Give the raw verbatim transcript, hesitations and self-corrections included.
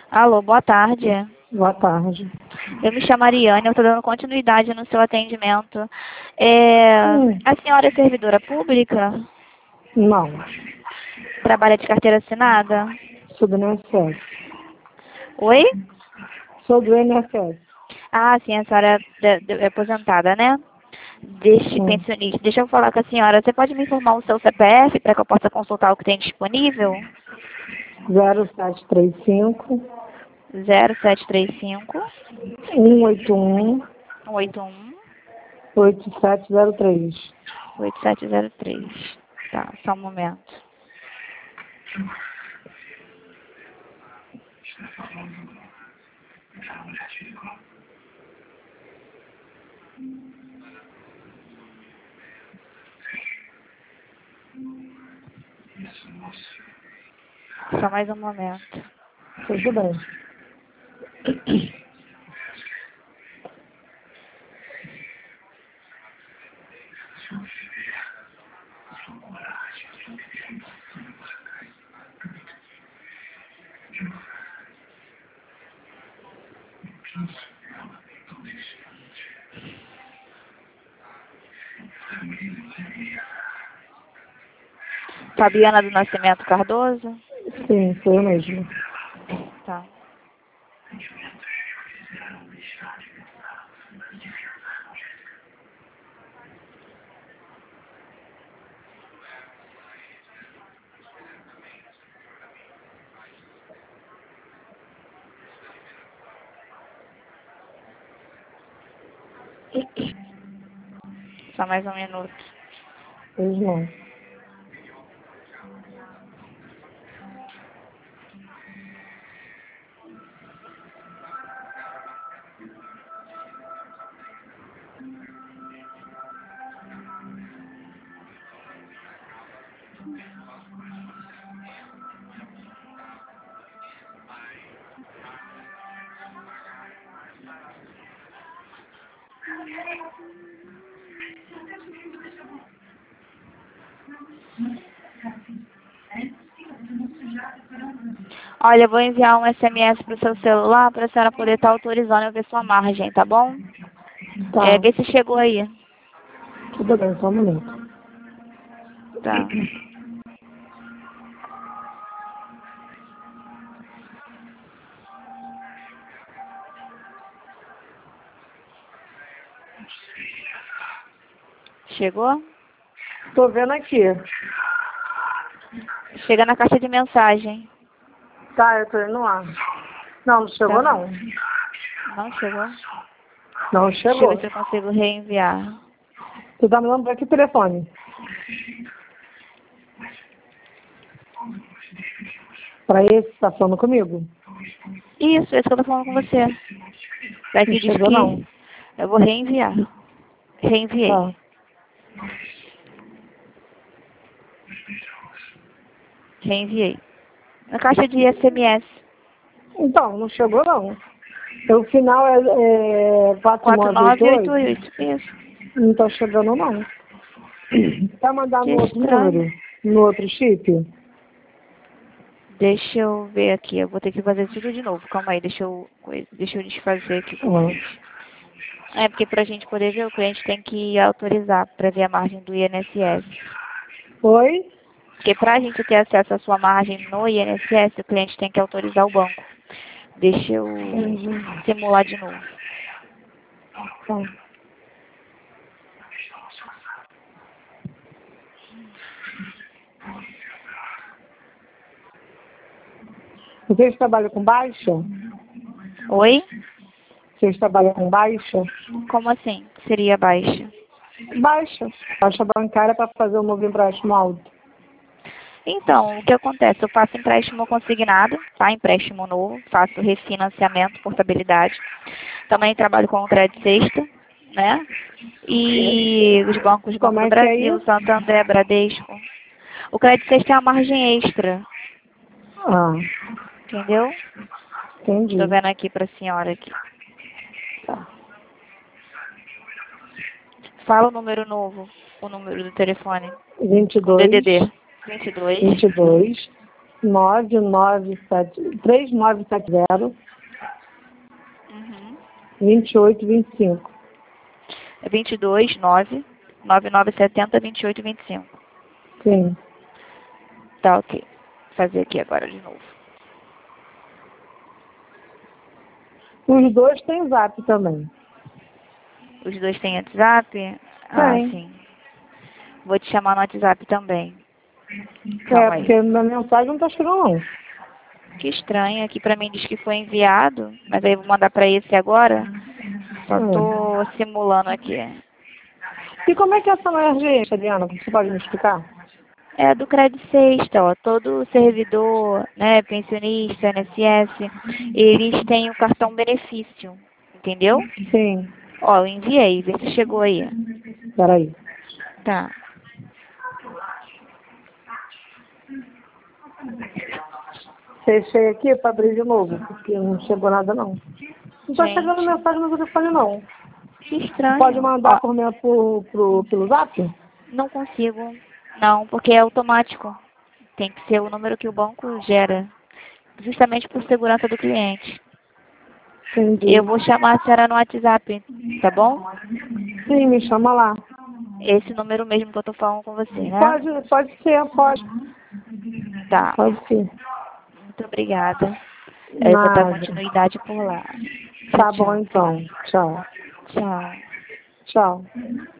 Alô, boa tarde. Boa tarde. Eu me chamo Ariane, eu estou dando continuidade no seu atendimento. É, Hum. A senhora é servidora pública? Não, Trabalha de carteira assinada? sou do I N S S. Oi? Sou do I N S S. Ah, sim, a senhora é, de- é aposentada, né? Deixe Hum. pensionista. Deixa eu falar com a senhora. Você pode me informar o seu C P F para que eu possa consultar o que tem disponível? zero sete três cinco, zero sete três cinco, um oito um, oito um, oito sete zero três. oito sete zero três. Tá, só um momento. Só mais um momento. Tudo bem. Fabiana do Nascimento Cardoso? Sim, sou eu mesmo. Tá. Só mais um minuto. Pois não. Olha, eu vou enviar um S M S pro seu celular para a senhora poder estar autorizando eu ver sua margem, tá bom? É, Tá, vê se chegou aí. tudo bem, só um minuto. Tá. Chegou? Tô vendo aqui. Chega na caixa de mensagem. Tá, eu tô indo lá. Não, não chegou Tá. não. Não chegou? Não Deixa eu chegou. ver se eu consigo reenviar. Tu tá me dando pra que telefone? Pra esse que tá falando comigo? Isso, esse que eu tô falando com você. Não Daqui diz chegou não. que eu vou reenviar. Reenviei. Tá. Reenviei. Na caixa de S M S. Então, não chegou não. O final é, é quatro quatro nove oito nove oito oito. oito. Isso. Não tá chegando não. Tá mandar Que no outro número? estranho. No outro chip? Deixa eu ver aqui. Eu vou ter que fazer tudo de novo. Calma aí. Deixa eu, deixa eu desfazer aqui com Ah. eles. É, porque para a gente poder ver, o cliente tem que autorizar para ver a margem do I N S S. Oi? Porque para a gente ter acesso à sua margem no I N S S, o cliente tem que autorizar o banco. Deixa eu Uhum. simular de novo. Tá. Vocês trabalham com baixa? Oi? Vocês trabalham com baixa? Como assim? Seria baixa? Baixa. Baixa bancária para fazer o novo empréstimo alto. Então, o que acontece? Eu faço empréstimo consignado, tá? Empréstimo novo, faço refinanciamento, portabilidade. Também trabalho com o crédito sexta, né? E os bancos, Como Banco do é que é Brasil, isso? Santander, Bradesco. O crédito sexta é a margem extra, Ah, entendeu? Tô entendi. vendo aqui pra senhora aqui. Tá. Fala o número novo, o número do telefone, vinte e com D D dois, D. vinte e dois, vinte e dois, nove nove sete, três nove sete zero, Uhum. vinte e oito vinte e cinco. É vinte e dois, nove, nove nove sete zero, vinte e oito vinte e cinco. Sim. Tá, ok. Vou fazer aqui agora de novo. Os dois têm zap também. Os dois têm WhatsApp? Ah, Tem. sim. Vou te chamar no WhatsApp também. É, Calma aí. porque na mensagem não tá chegando não. Que estranho. Aqui pra mim diz que foi enviado, mas aí eu vou mandar pra esse agora. Só tô É. simulando aqui. E como é que é essa emergência, Adriana? Você pode me explicar? É do Crédito Sexta, ó. Todo servidor, né, pensionista, I N S S, eles têm o cartão benefício. Entendeu? Sim. Ó, eu enviei. Vê se chegou aí. Peraí. Tá. Fechei aqui para abrir de novo, porque não chegou nada não. Não tá chegando Gente, mensagem no telefone não. que Pode estranho. mandar Ó, por, minha, por, por, pelo zap? não consigo. Não, porque é automático. Tem que ser o número que o banco gera. Justamente por segurança do cliente. Eu Entendi. vou chamar a senhora no WhatsApp, tá bom? Sim, me chama lá. Esse número mesmo que eu tô falando com você, né? Pode, pode ser, pode. Tá. Pode ser. Muito obrigada. Eu vou dar Nada. continuidade por lá. Tchau, Tá bom tchau. então. Tchau. Tchau. Tchau.